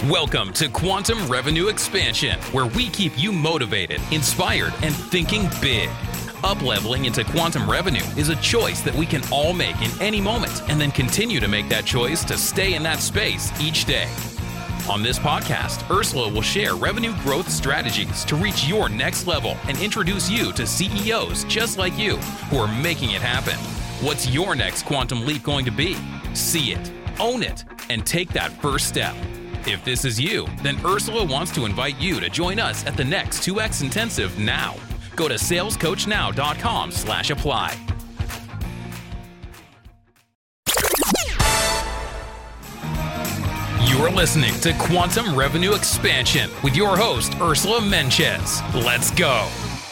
Welcome to Quantum Revenue Expansion, where we keep you motivated, inspired, and thinking big. Up-leveling into quantum revenue is a choice that we can all make in any moment, and then continue to make that choice to stay in that space each day. On this podcast, Ursula will share revenue growth strategies to reach your next level and introduce you to CEOs just like you who are making it happen. What's your next quantum leap going to be? See it, own it, and take that first step. If this is you, then Ursula wants to invite you to join us at the next 2X Intensive now. Go to salescoachnow.com/apply. You are listening to Quantum Revenue Expansion with your host, Ursula Mentjes. Let's go.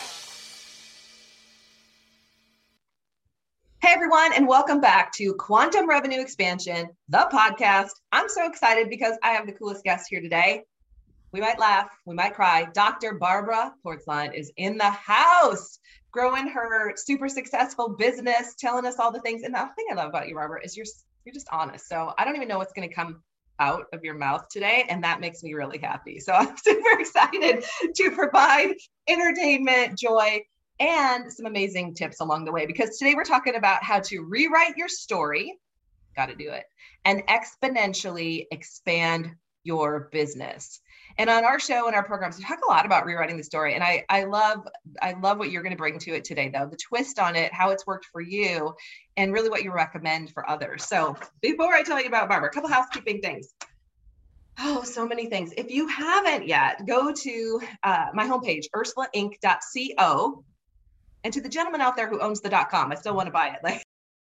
Hey everyone, and welcome back to Quantum Revenue Expansion, the podcast. I'm so excited because I have the coolest guest here today. We might laugh, we might cry. Dr. Barbara Portzline is in the house, growing her super successful business, telling us all the things. And the thing I love about you, Barbara, is you're just honest. So I don't even know what's going to come out of your mouth today, and that makes me really happy. So I'm super excited to provide entertainment, joy, and some amazing tips along the way, because today we're talking about how to rewrite your story, got to do it, and exponentially expand your business. And on our show and our programs, we talk a lot about rewriting the story. And I love what you're going to bring to it today, though, the twist on it, how it's worked for you, and really what you recommend for others. So before I tell you about Barbara, a couple housekeeping things. Oh, so many things. If you haven't yet, go to my homepage, ursulainc.co. And to the gentleman out there who owns the .com, I still want to buy it. Like,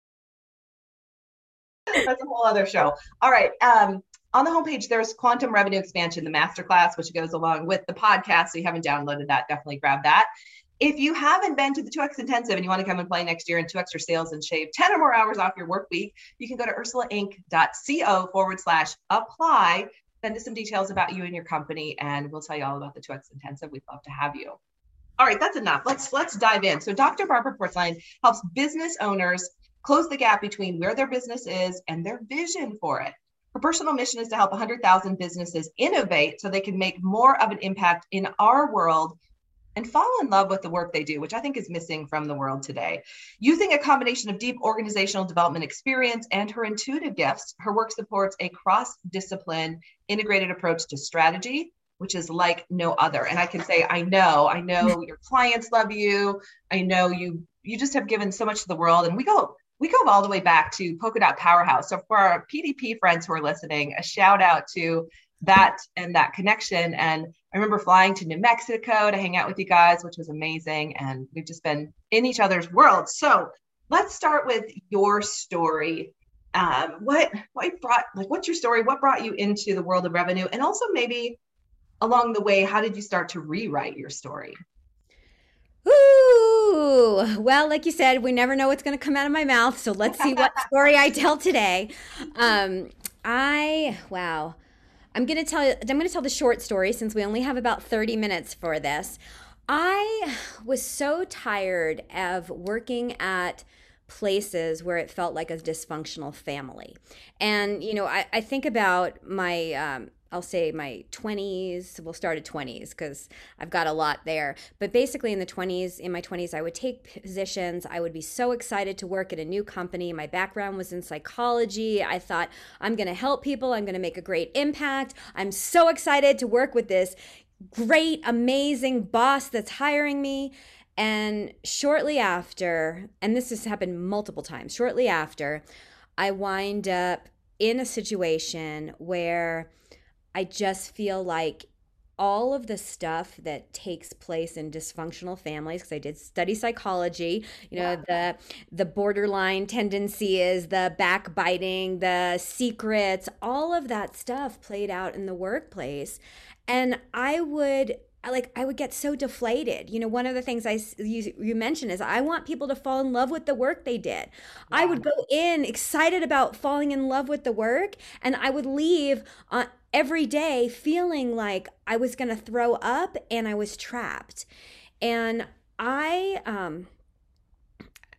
that's a whole other show. All right. On the homepage, there's Quantum Revenue Expansion, the masterclass, which goes along with the podcast. So you haven't downloaded that, definitely grab that. If you haven't been to the 2X Intensive and you want to come and play next year in 2X your sales and shave 10 or more hours off your work week, you can go to ursulainc.co/apply. Send us some details about you and your company, and we'll tell you all about the 2X Intensive. We'd love to have you. All right, that's enough. Let's dive in. So Dr. Barbara Portzline helps business owners close the gap between where their business is and their vision for it. Her personal mission is to help 100,000 businesses innovate so they can make more of an impact in our world and fall in love with the work they do, which I think is missing from the world today. Using a combination of deep organizational development experience and her intuitive gifts, her work supports a cross-discipline integrated approach to strategy, which is like no other. And I can say, I know your clients love you. I know you just have given so much to the world. And we go all the way back to Polka Dot Powerhouse. So for our PDP friends who are listening, a shout out to that and that connection. And I remember flying to New Mexico to hang out with you guys, which was amazing. And we've just been in each other's worlds. So let's start with your story. What's your story? What brought you into the world of revenue? And also maybe along the way, how did you start to rewrite your story? Ooh, well, like you said, we never know what's going to come out of my mouth. So let's see what story I tell today. I'm going to tell the short story since we only have about 30 minutes for this. I was so tired of working at places where it felt like a dysfunctional family. And, I think about my, I'll say my 20s, we'll start at 20s because I've got a lot there. But basically in my 20s, I would take positions. I would be so excited to work at a new company. My background was in psychology. I thought, I'm going to help people. I'm going to make a great impact. I'm so excited to work with this great, amazing boss that's hiring me. And shortly after, and this has happened multiple times, shortly after, I wind up in a situation where I just feel like all of the stuff that takes place in dysfunctional families, because I did study psychology, the borderline tendencies, the backbiting, the secrets, all of that stuff played out in the workplace. And I would get so deflated. One of the things you mentioned is I want people to fall in love with the work they did. Yeah. I would go in excited about falling in love with the work, and I would leave every day feeling like I was going to throw up and I was trapped. And I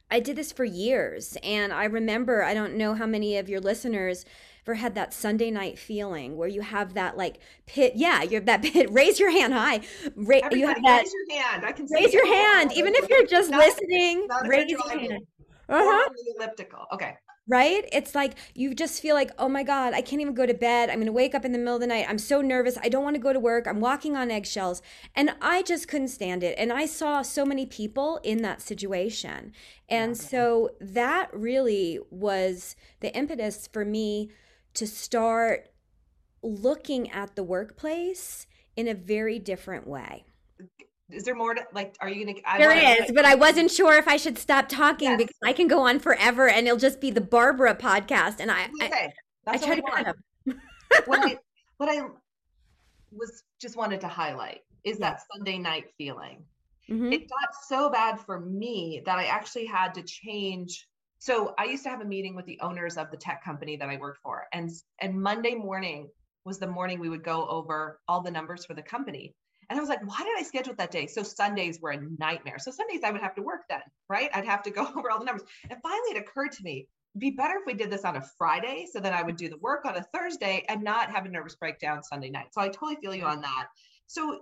I did this for years. And I remember, I don't know how many of your listeners ever had that Sunday night feeling where you have that like pit. Yeah, you have that pit. Raise your hand high. You have Everybody, that. raise your hand. I can see Raise your you. hand. Even if you're just listening, Not if raise you're your driving. hand. Or on the elliptical. Okay. Right? It's like you just feel like, oh my God, I can't even go to bed. I'm going to wake up in the middle of the night. I'm so nervous. I don't want to go to work. I'm walking on eggshells. And I just couldn't stand it. And I saw so many people in that situation. And so that really was the impetus for me to start looking at the workplace in a very different way. Is there more to like, are you going to? There is, but I wasn't sure if I should stop talking because I can go on forever and it'll just be the Barbara podcast. And I try to kind of. what I was just wanted to highlight is that Sunday night feeling. Mm-hmm. It got so bad for me that I actually had to change. So I used to have a meeting with the owners of the tech company that I worked for. And Monday morning was the morning we would go over all the numbers for the company. And I was like, why did I schedule it that day? So Sundays were a nightmare. So Sundays I would have to work then, right? I'd have to go over all the numbers. And finally it occurred to me, it'd be better if we did this on a Friday so that I would do the work on a Thursday and not have a nervous breakdown Sunday night. So I totally feel you on that. So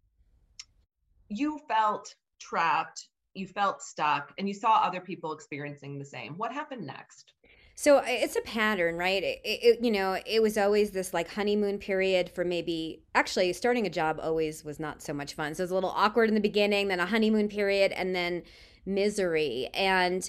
you felt trapped, you felt stuck, and you saw other people experiencing the same. What happened next? So it's a pattern, right? It was always this like honeymoon period for maybe, actually starting a job always was not so much fun. So it was a little awkward in the beginning, then a honeymoon period, and then misery. And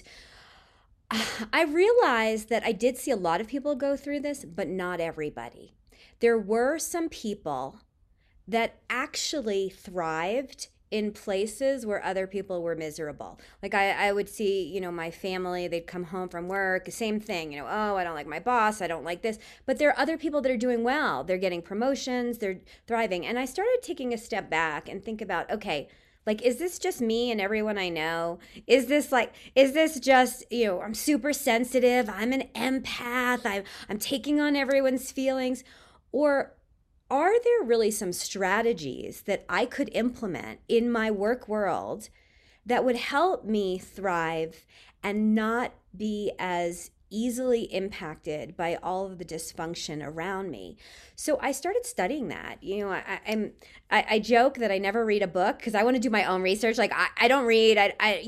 I realized that I did see a lot of people go through this, but not everybody. There were some people that actually thrived in places where other people were miserable. Like I would see, my family, they'd come home from work, same thing, oh, I don't like my boss, I don't like this. But there are other people that are doing well. They're getting promotions, they're thriving. And I started taking a step back and think about, okay, like, is this just me and everyone I know? Is this just, I'm super sensitive, I'm an empath, I'm taking on everyone's feelings? Or are there really some strategies that I could implement in my work world that would help me thrive and not be as easily impacted by all of the dysfunction around me? So I started studying that. I joke that I never read a book because I want to do my own research. Like I don't read.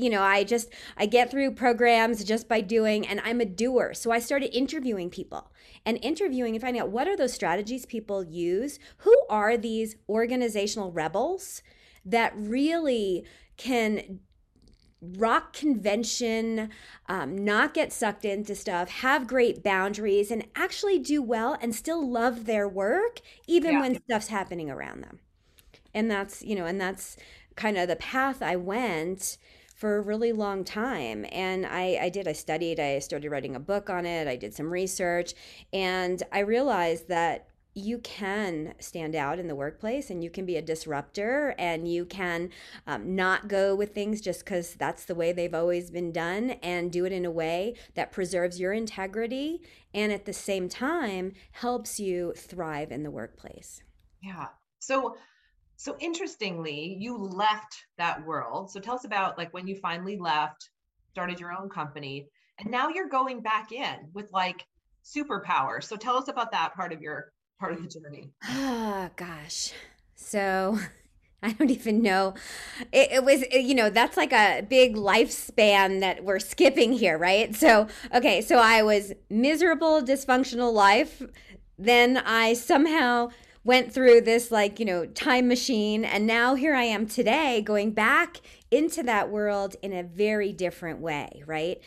I get through programs just by doing, and I'm a doer. So I started interviewing people and finding out what are those strategies people use. Who are these organizational rebels that really can rock convention, not get sucked into stuff, have great boundaries, and actually do well and still love their work even when stuff's happening around them. And that's kind of the path I went for a really long time. And I studied, I started writing a book on it, I did some research, and I realized that you can stand out in the workplace and you can be a disruptor and you can not go with things just because that's the way they've always been done, and do it in a way that preserves your integrity and at the same time helps you thrive in the workplace. Yeah. So interestingly, you left that world. So tell us about like when you finally left, started your own company, and now you're going back in with like superpower. So tell us about that part of the journey. Oh, gosh. So I don't even know. It was, that's like a big lifespan that we're skipping here, right? So I was miserable, dysfunctional life. Then I somehow went through this time machine. And now here I am today going back into that world in a very different way, right?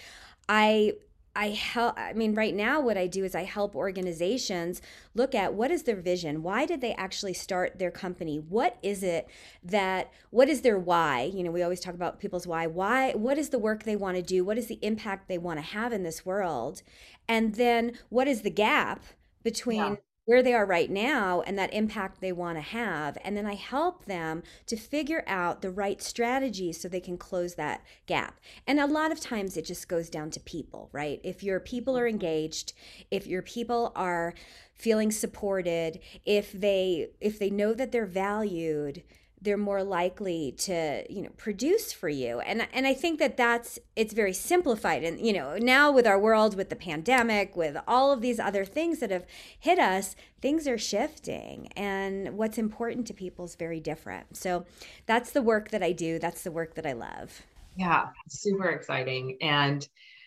Right now what I do is I help organizations look at what is their vision. Why did they actually start their company? What is their why? We always talk about people's why. What is the work they want to do? What is the impact they want to have in this world? And then what is the gap between where they are right now and that impact they want to have? And then I help them to figure out the right strategies so they can close that gap. And a lot of times it just goes down to people, right? If your people are engaged, if your people are feeling supported, if they know that they're valued, they're more likely to, produce for you. And I think that it's very simplified. And, now with our world, with the pandemic, with all of these other things that have hit us, things are shifting. And what's important to people is very different. So that's the work that I do. That's the work that I love. Yeah, super exciting. And,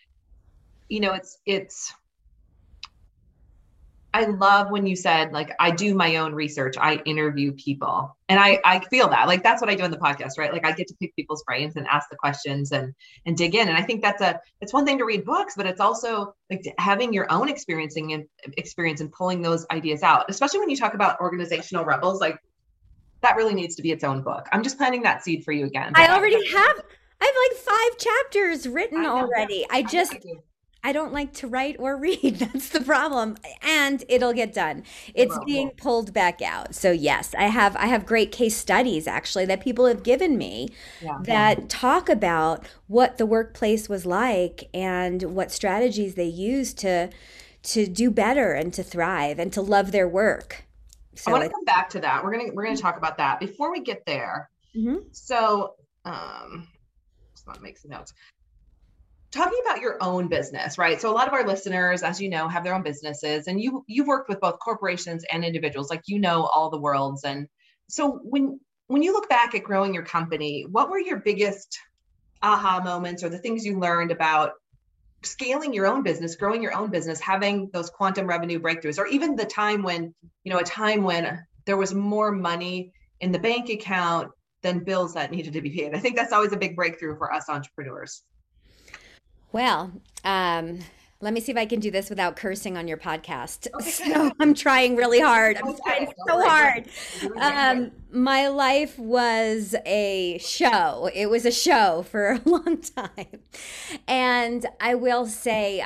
I love when you said, like, I do my own research. I interview people. And I feel that, like, that's what I do in the podcast, right? Like, I get to pick people's brains and ask the questions and dig in. And I think it's one thing to read books, but it's also like having your own experience and pulling those ideas out, especially when you talk about organizational rebels, like that really needs to be its own book. I'm just planting that seed for you again. I have like 5 chapters written already. I don't like to write or read. That's the problem. And it'll get done. It's being pulled back out. So yes, I have great case studies actually that people have given me that talk about what the workplace was like and what strategies they used to do better and to thrive and to love their work. So I want to come back to that. We're gonna talk about that. Before we get there, so just want to make some notes. Talking about your own business, right? So a lot of our listeners, as you know, have their own businesses, and you've worked with both corporations and individuals, like all the worlds. And so when you look back at growing your company, what were your biggest aha moments or the things you learned about scaling your own business, growing your own business, having those quantum revenue breakthroughs, or even the time when, a time when there was more money in the bank account than bills that needed to be paid? I think that's always a big breakthrough for us entrepreneurs. Well, let me see if I can do this without cursing on your podcast. Okay. So I'm trying really hard. I'm trying so hard. My life was a show. It was a show for a long time. And I will say,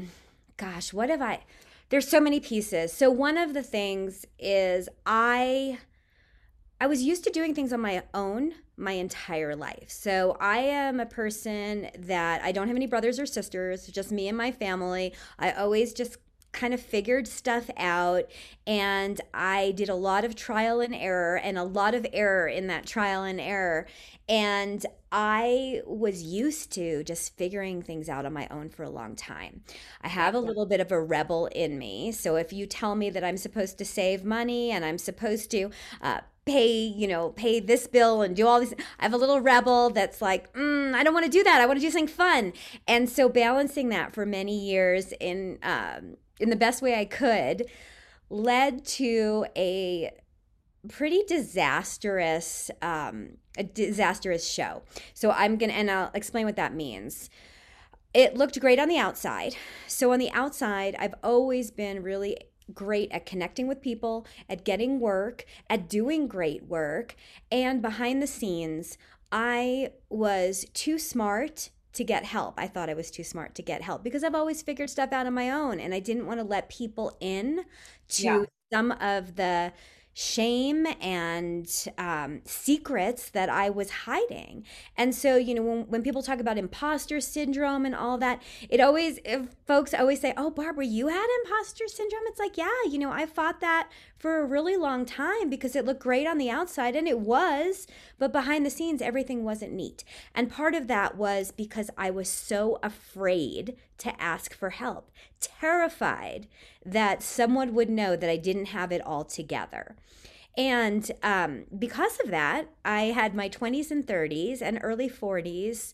there's so many pieces. So one of the things is I was used to doing things on my own my entire life. So I am a person that I don't have any brothers or sisters, just me and my family. I always just kind of figured stuff out, and I did a lot of trial and error and a lot of error in that trial and error. And I was used to just figuring things out on my own for a long time. I have a little bit of a rebel in me. So if you tell me that I'm supposed to save money and I'm supposed to pay this bill and do all these, I have a little rebel that's like, I don't want to do that. I want to do something fun. And so balancing that for many years in the best way I could led to a pretty disastrous show. So I'll explain what that means. It looked great on the outside. So on the outside, I've always been really great at connecting with people, at getting work, at doing great work. And behind the scenes, I was too smart to get help. I thought I was too smart to get help because I've always figured stuff out on my own, and I didn't want to let people in to some of the shame and secrets that I was hiding. And so, when people talk about imposter syndrome and all that, folks always say, "Oh, Barbara, you had imposter syndrome?" It's like, yeah, I fought that for a really long time because it looked great on the outside, and it was, but behind the scenes, everything wasn't neat. And part of that was because I was so afraid to ask for help, terrified that someone would know that I didn't have it all together. And because of that, I had my 20s and 30s and early 40s,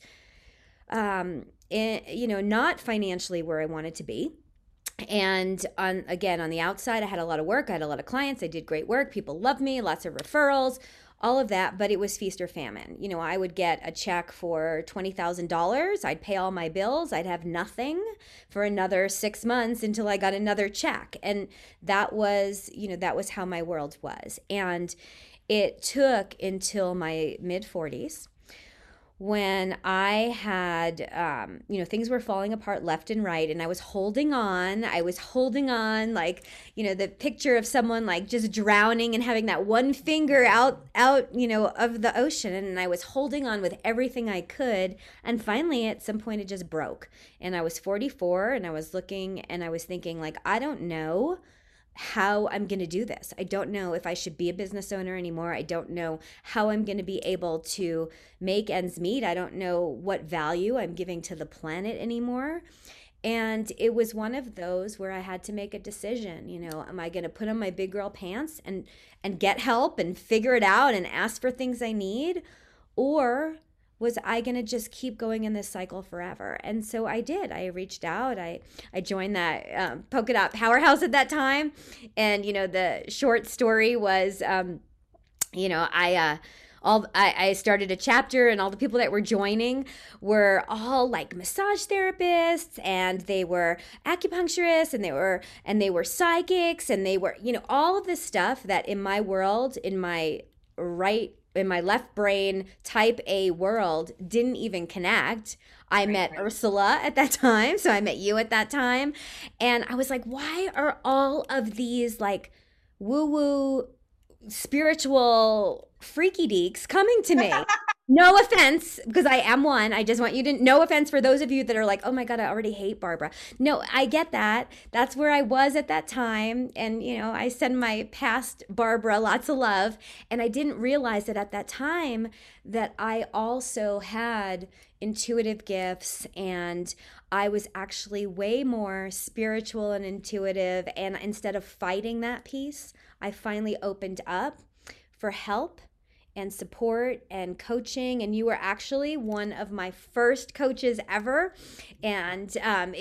not financially where I wanted to be. And on the outside, I had a lot of work. I had a lot of clients. I did great work. People loved me, lots of referrals, all of that, but it was feast or famine. I would get a check for $20,000. I'd pay all my bills. I'd have nothing for another 6 months until I got another check. And that was how my world was. And it took until my mid 40s when I had, things were falling apart left and right, and I was holding on like, the picture of someone like just drowning and having that one finger out, of the ocean. And I was holding on with everything I could. And finally, at some point, it just broke. And I was 44, and I was looking and I was thinking, like, I don't know, how I'm going to do this. I don't know if I should be a business owner anymore. I don't know how I'm going to be able to make ends meet. I don't know what value I'm giving to the planet anymore. And it was one of those where I had to make a decision. Am I going to put on my big girl pants and get help and figure it out and ask for things I need? Or was I going to just keep going in this cycle forever? And so I did. I reached out. I joined that Polka Dot Powerhouse at that time. And, the short story was, I started a chapter, and all the people that were joining were all like massage therapists, and they were acupuncturists, and they were psychics, and they were, all of this stuff that in my world, in my left brain type A world didn't even connect. I met Ursula at that time. So I met you at that time. And I was like, why are all of these like woo-woo spiritual freaky deeks coming to me? No offense, because I am one. I just want you to, no offense for those of you that are like, oh my God, I already hate Barbara. No, I get that. That's where I was at that time. And, I send my past Barbara lots of love. And I didn't realize that at that time that I also had intuitive gifts, and I was actually way more spiritual and intuitive. And instead of fighting that piece, I finally opened up for help and support and coaching. And you were actually one of my first coaches ever. And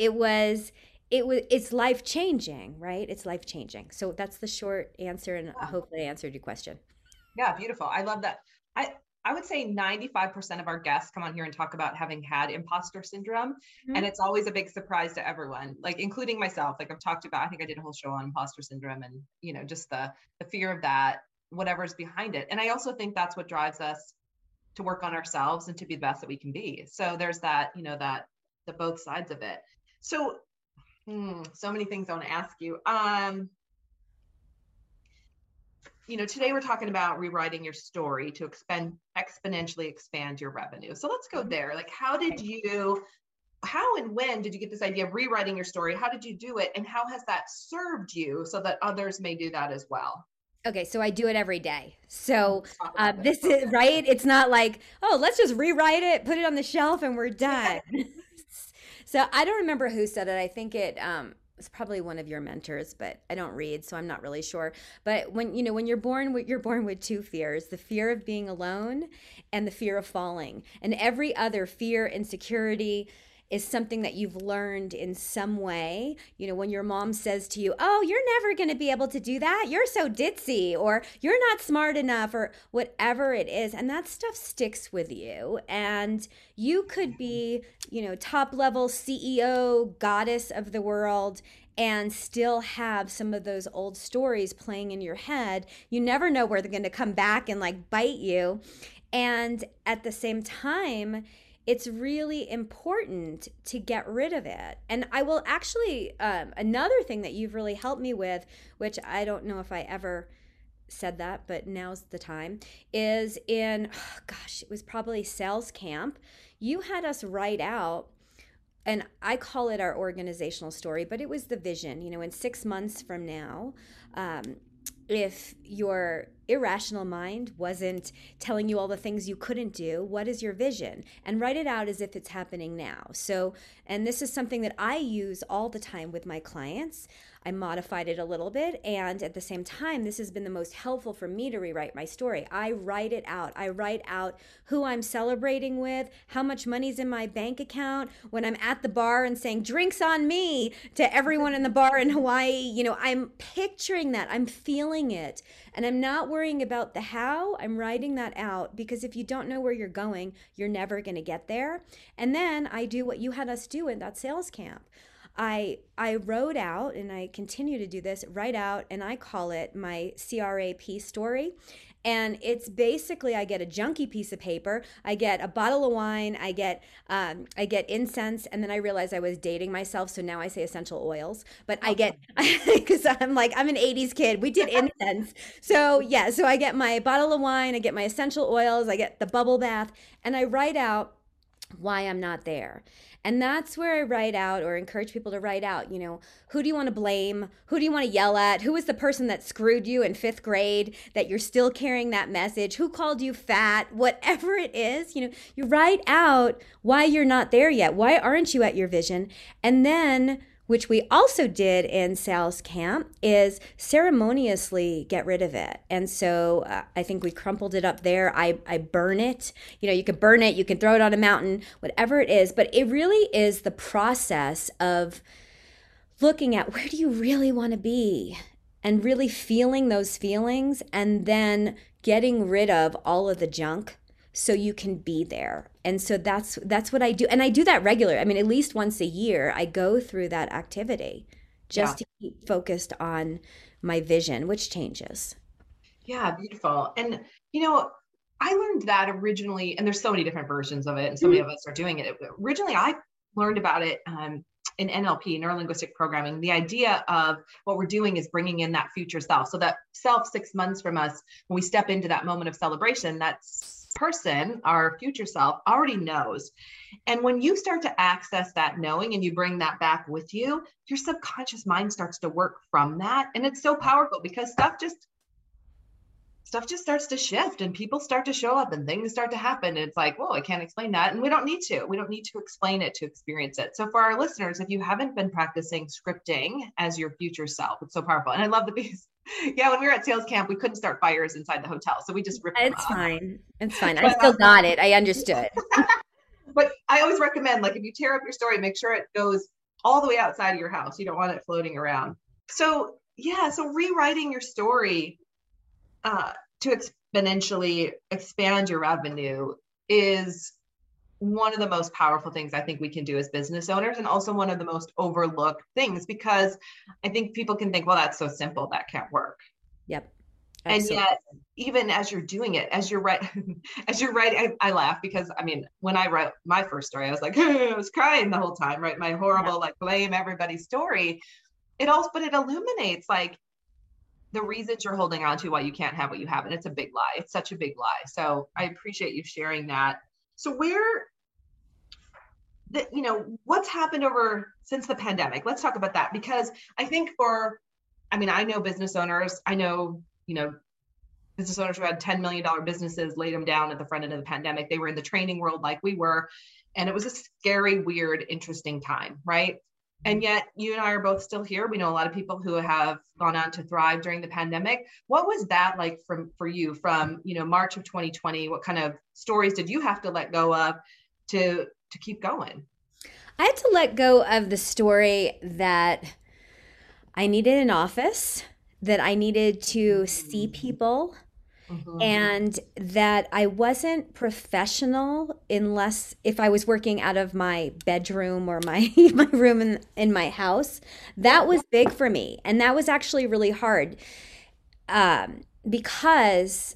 it's life-changing, right? It's life-changing. So that's the short answer, and hopefully I answered your question. Yeah, beautiful. I love that. I would say 95% of our guests come on here and talk about having had imposter syndrome. Mm-hmm. And it's always a big surprise to everyone, like including myself. Like I've talked about, I think I did a whole show on imposter syndrome and, just the fear of that, whatever's behind it. And I also think that's what drives us to work on ourselves and to be the best that we can be. So there's that, the both sides of it. So, so many things I want to ask you. Today we're talking about rewriting your story to exponentially expand your revenue. So let's go there. Like, how and when did you get this idea of rewriting your story? How did you do it? And how has that served you so that others may do that as well? Okay, so I do it every day. So this is right. It's not like, oh, let's just rewrite it, put it on the shelf, and we're done. So I don't remember who said it. I think it was probably one of your mentors, but I don't read, so I'm not really sure. But when you're born with two fears: the fear of being alone and the fear of falling. And every other fear, insecurity, is something that you've learned in some way. When your mom says to you, oh, you're never going to be able to do that. You're so ditzy, or you're not smart enough, or whatever it is. And that stuff sticks with you. And you could be, top level CEO, goddess of the world, and still have some of those old stories playing in your head. You never know where they're going to come back and like bite you. And at the same time, it's really important to get rid of it. And I will actually, another thing that you've really helped me with, which I don't know if I ever said that, but now's the time, is it was probably sales camp. You had us write out, and I call it our organizational story, but it was the vision. In 6 months from now, if your irrational mind wasn't telling you all the things you couldn't do, what is your vision? And write it out as if it's happening now. So, and this is something that I use all the time with my clients. I modified it a little bit, and at the same time, this has been the most helpful for me to rewrite my story. I write it out. I write out who I'm celebrating with, how much money's in my bank account, when I'm at the bar and saying, drinks on me, to everyone in the bar in Hawaii. I'm picturing that. I'm feeling it. And I'm not worrying about the how. I'm writing that out, because if you don't know where you're going, you're never going to get there. And then I do what you had us do in that sales camp. I wrote out, and I continue to do this, write out, and I call it my CRAP story. And it's basically, I get a junky piece of paper, I get a bottle of wine, I get incense, and then I realized I was dating myself, so now I say essential oils. But I get, because I'm an 80s kid, we did incense. So I get my bottle of wine, I get my essential oils, I get the bubble bath, and I write out why I'm not there. And that's where I write out or encourage people to write out, who do you want to blame? Who do you want to yell at? Who was the person that screwed you in 5th grade that you're still carrying that message? Who called you fat? Whatever it is, you write out why you're not there yet. Why aren't you at your vision? And then, which we also did in sales camp, is ceremoniously get rid of it. And so I think we crumpled it up there. I burn it. You can burn it, you can throw it on a mountain, whatever it is. But it really is the process of looking at where do you really want to be and really feeling those feelings and then getting rid of all of the junk so you can be there. And so that's what I do. And I do that regularly. I mean, at least once a year, I go through that activity just to keep focused on my vision, which changes. Yeah, beautiful. And, I learned that originally, and there's so many different versions of it, and so many of us are doing it. Originally, I learned about it in NLP, neuro-linguistic programming. The idea of what we're doing is bringing in that future self. So that self 6 months from us, when we step into that moment of celebration, that's person, our future self, already knows. And when you start to access that knowing and you bring that back with you, your subconscious mind starts to work from that. And it's so powerful because stuff just starts to shift and people start to show up and things start to happen. And it's like, whoa, I can't explain that. And we don't need to explain it to experience it. So for our listeners, if you haven't been practicing scripting as your future self, it's so powerful. And I love the piece. Yeah, when we were at sales camp, we couldn't start fires inside the hotel. So we just ripped them It's up. fine. It's fine. I still got it. I understood. But I always recommend, like, if you tear up your story, make sure it goes all the way outside of your house. You don't want it floating around. So rewriting your story to exponentially expand your revenue is one of the most powerful things I think we can do as business owners, and also one of the most overlooked things, because I think people can think, well, that's so simple, that can't work. Yep. Absolutely. And yet, even as you're doing it, as you're writing, I laugh because, I mean, when I wrote my first story, I was like, I was crying the whole time, right? My horrible, blame everybody story. But it illuminates the reasons you're holding on to why you can't have what you have. And it's a big lie. It's such a big lie. So I appreciate you sharing that. So what's happened since the pandemic? Let's talk about that, because I think I know business owners, business owners who had $10 million businesses, laid them down at the front end of the pandemic. They were in the training world like we were, and it was a scary, weird, interesting time, right? And yet you and I are both still here. We know a lot of people who have gone on to thrive during the pandemic. What was that like for you from, March of 2020? What kind of stories did you have to let go of to keep going? I had to let go of the story that I needed an office, that I needed to see people, and that I wasn't professional unless if I was working out of my bedroom or my room in my house. That was big for me. And that was actually really hard because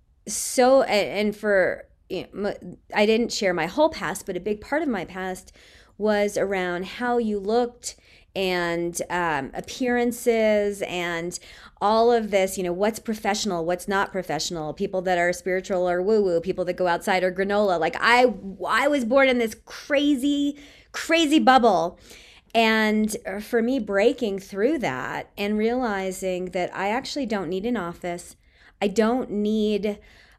I didn't share my whole past, but a big part of my past was around how you looked and appearances and all of this, what's professional, what's not professional, people that are spiritual or woo-woo, people that go outside or granola. Like I was born in this crazy bubble. And for me, breaking through that and realizing that I actually don't need an office. I don't need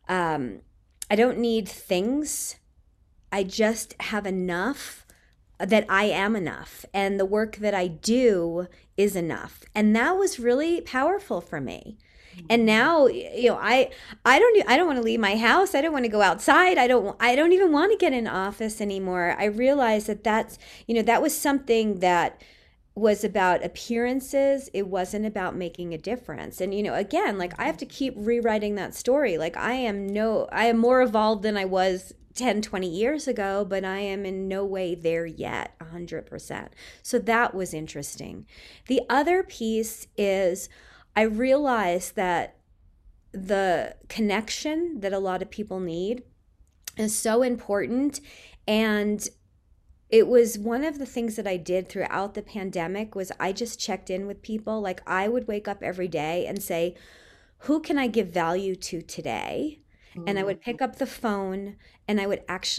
things. I just have enough that I am enough, and the work that I do is enough. And that was really powerful for me. And now, I don't want to leave my house. I don't want to go outside. I don't even want to get in office anymore. I realized that was something that was about appearances. It wasn't about making a difference. And, again, I have to keep rewriting that story. I am more evolved than I was 10, 20 years ago, but I am in no way there yet, 100%. So that was interesting. The other piece is I realized that the connection that a lot of people need is so important. And it was one of the things that I did throughout the pandemic was I just checked in with people. I would wake up every day and say, who can I give value to today? And I would pick up the phone and I would actually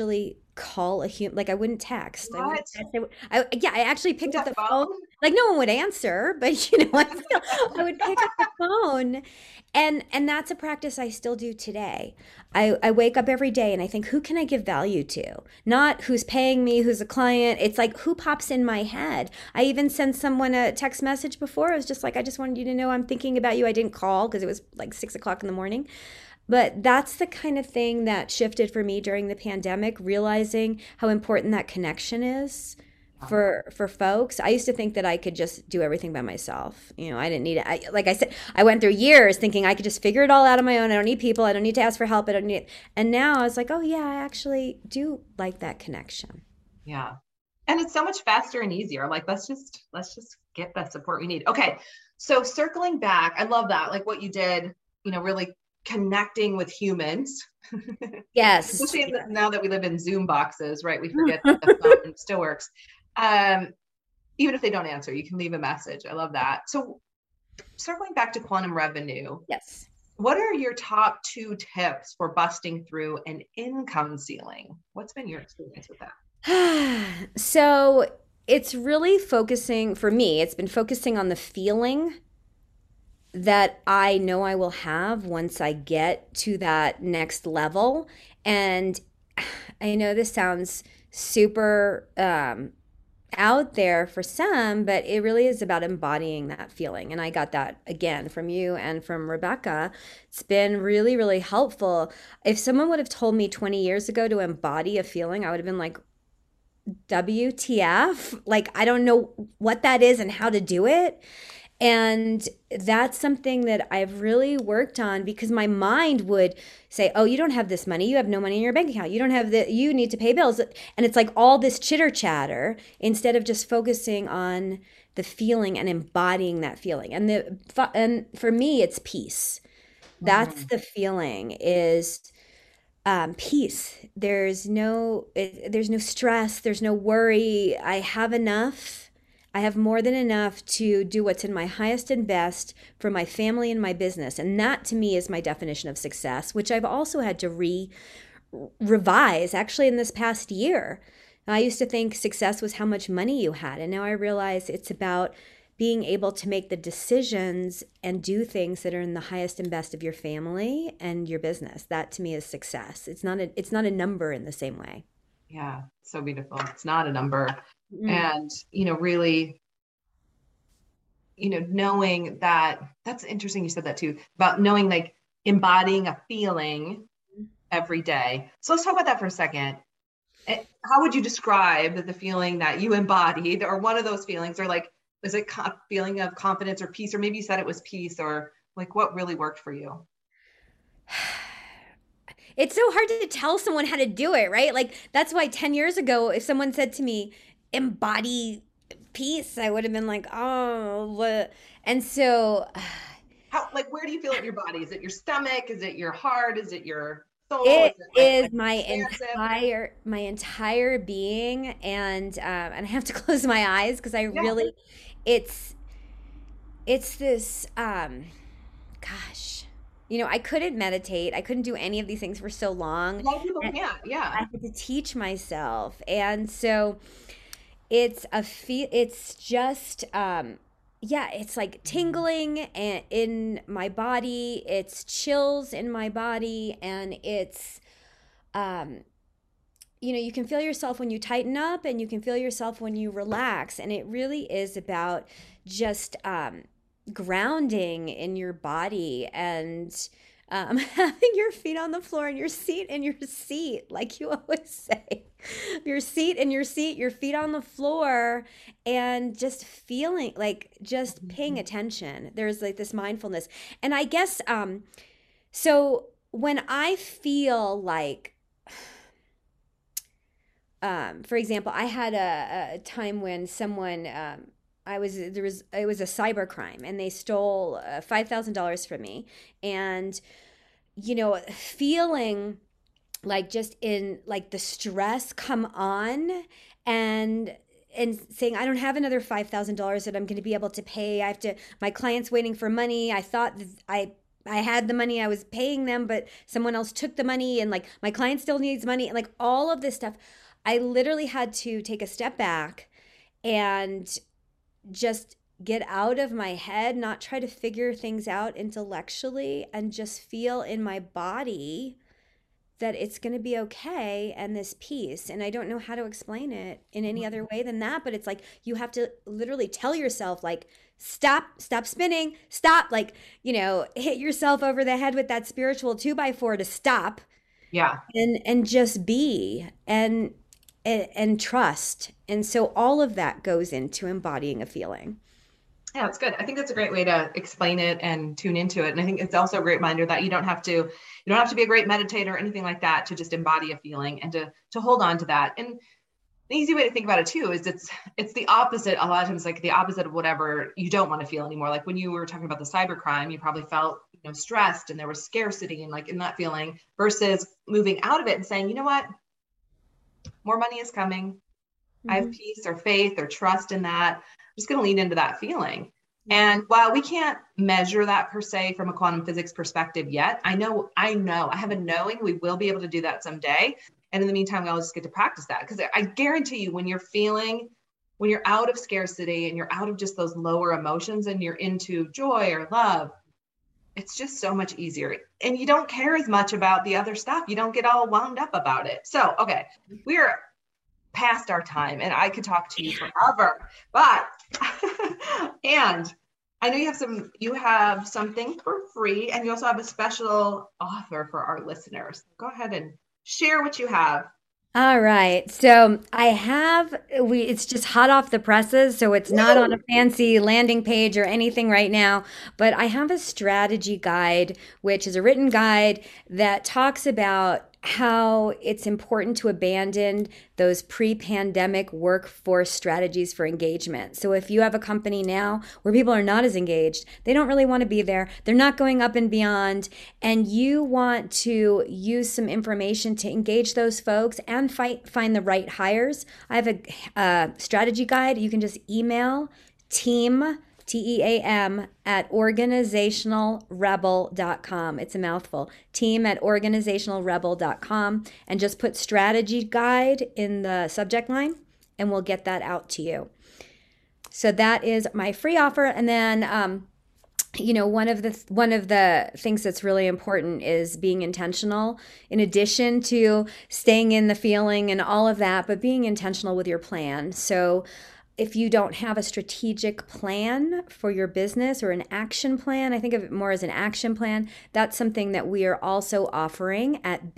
call a human. Like I wouldn't text. I wouldn't What? text. I actually picked With up a the phone. phone? Like no one would answer, but I would pick up the phone, and that's a practice I still do today. I wake up every day and I think, who can I give value to? Not who's paying me, who's a client. It's like who pops in my head. I even sent someone a text message before. I was just like, I just wanted you to know I'm thinking about you. I didn't call because it was like 6 o'clock in the morning. But that's the kind of thing that shifted for me during the pandemic, realizing how important that connection is for folks. I used to think that I could just do everything by myself. I didn't need it. Like I said, I went through years thinking I could just figure it all out on my own. I don't need people. I don't need to ask for help. I don't need. And now I was like, oh yeah, I actually do like that connection. Yeah. And it's so much faster and easier. Like, let's just get the support we need. Okay. So circling back, I love that. Like what you did, really connecting with humans. Yes. Especially now that we live in Zoom boxes, right? We forget that the phone still works. Even if they don't answer, you can leave a message. I love that. So circling back to quantum revenue. Yes. What are your top 2 tips for busting through an income ceiling? What's been your experience with that? So it's really focusing, for me, it's been focusing on the feeling that I know I will have once I get to that next level. And I know this sounds super out there for some, but it really is about embodying that feeling. And I got that again from you and from Rebecca. It's been really, really helpful. If someone would have told me 20 years ago to embody a feeling, I would have been like, WTF? Like, I don't know what that is and how to do it. And that's something that I've really worked on, because my mind would say, oh, you don't have this money. You have no money in your bank account. You don't have you need to pay bills. And it's like all this chitter chatter instead of just focusing on the feeling and embodying that feeling. And for me, it's peace. That's the feeling is peace. There's no stress. There's no worry. I have enough. I have more than enough to do what's in my highest and best for my family and my business. And that to me is my definition of success, which I've also had to revise actually in this past year. I used to think success was how much money you had. And now I realize it's about being able to make the decisions and do things that are in the highest and best of your family and your business. That to me is success. It's not a number in the same way. Yeah, so beautiful. It's not a number. And, really, knowing that's interesting. You said that too, about knowing, like embodying a feeling every day. So let's talk about that for a second. How would you describe the feeling that you embodied, or one of those feelings, or like, is it feeling of confidence or peace, or maybe you said it was peace, or like what really worked for you? It's so hard to tell someone how to do it, right? Like that's why 10 years ago, if someone said to me, embody peace, I would have been like, oh, what? And so where do you feel it in your body? Is it your stomach? Is it your heart? Is it your soul? It is like my entire being. And I have to close my eyes because I really, it's this, gosh, I couldn't meditate. I couldn't do any of these things for so long. A lot of people can't. Yeah. I had to teach myself. And so it's it's just, it's like tingling in my body. It's chills in my body. And it's, you can feel yourself when you tighten up, and you can feel yourself when you relax. And it really is about just grounding in your body and having your feet on the floor and your seat in your seat, like you always say. Your seat in your seat, your feet on the floor, and just feeling like just paying attention. There's like this mindfulness. And I guess, so when I feel like, for example, I had a time when someone, it was a cyber crime, and they stole $5,000 from me, and feeling like just in like the stress come on, and saying I don't have another $5,000 that I'm going to be able to pay. My client's waiting for money. I thought I had the money, I was paying them, but someone else took the money, and like my client still needs money, and like all of this stuff. I literally had to take a step back and just get out of my head, not try to figure things out intellectually, and just feel in my body that it's going to be okay, and this peace. And I don't know how to explain it in any other way than that, but it's like you have to literally tell yourself, like, stop spinning, stop, like, hit yourself over the head with that spiritual 2x4 to stop. Yeah. And just be and trust. And so all of that goes into embodying a feeling. Yeah, it's good. I think that's a great way to explain it and tune into it. And I think it's also a great reminder that you don't have to be a great meditator or anything like that to just embody a feeling and to hold on to that. And the easy way to think about it too is it's the opposite. A lot of times, like the opposite of whatever you don't want to feel anymore. Like when you were talking about the cybercrime, you probably felt, stressed and there was scarcity and like in that feeling, versus moving out of it and saying, you know what, more money is coming. I have peace or faith or trust in that. I'm just going to lean into that feeling. And while we can't measure that per se from a quantum physics perspective yet, I know, I have a knowing we will be able to do that someday. And in the meantime, we'll just get to practice that. Because I guarantee you, when you're out of scarcity and you're out of just those lower emotions and you're into joy or love, it's just so much easier. And you don't care as much about the other stuff. You don't get all wound up about it. So, okay, we're past our time and I could talk to you forever, but, and I know you have something for free, and you also have a special offer for our listeners. Go ahead and share what you have. All right. So it's just hot off the presses. So it's not on a fancy landing page or anything right now, but I have a strategy guide, which is a written guide that talks about how it's important to abandon those pre-pandemic workforce strategies for engagement. So if you have a company now where people are not as engaged, they don't really want to be there, they're not going up and beyond, and you want to use some information to engage those folks and find the right hires, I have a strategy guide. You can just email team, TEAM, at organizationalrebel.com. It's a mouthful. Team at organizationalrebel.com, and just put strategy guide in the subject line and we'll get that out to you. So that is my free offer. And then, one of the things that's really important is being intentional, in addition to staying in the feeling and all of that, but being intentional with your plan. So if you don't have a strategic plan for your business or an action plan, I think of it more as an action plan. That's something that we are also offering at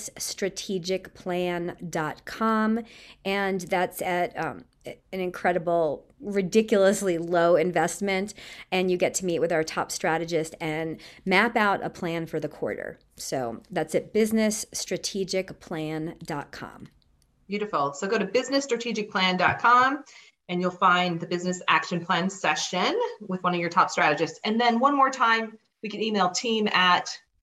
businessstrategicplan.com. And that's at an incredible, ridiculously low investment. And you get to meet with our top strategist and map out a plan for the quarter. So that's at businessstrategicplan.com. Beautiful. So go to businessstrategicplan.com. and you'll find the business action plan session with one of your top strategists. And then one more time, we can email team at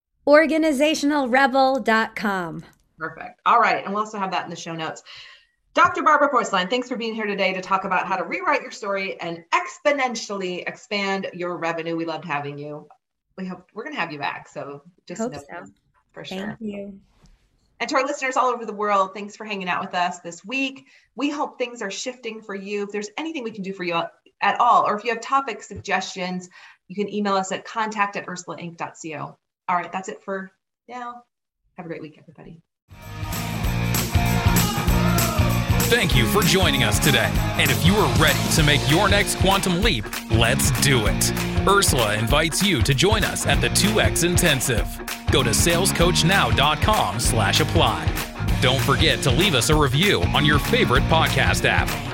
organizationalrebel.com. Perfect. All right. And we'll also have that in the show notes. Dr. Barbara Porcelain, thanks for being here today to talk about how to rewrite your story and exponentially expand your revenue. We loved having you. We're going to have you back. So just know so. For sure. Thank you. And to our listeners all over the world, thanks for hanging out with us this week. We hope things are shifting for you. If there's anything we can do for you at all, or if you have topic suggestions, you can email us at contact@ursulainc.co. All right, that's it for now. Have a great week, everybody. Thank you for joining us today. And if you are ready to make your next quantum leap, let's do it. Ursula invites you to join us at the 2X Intensive. Go to salescoachnow.com/apply. Don't forget to leave us a review on your favorite podcast app.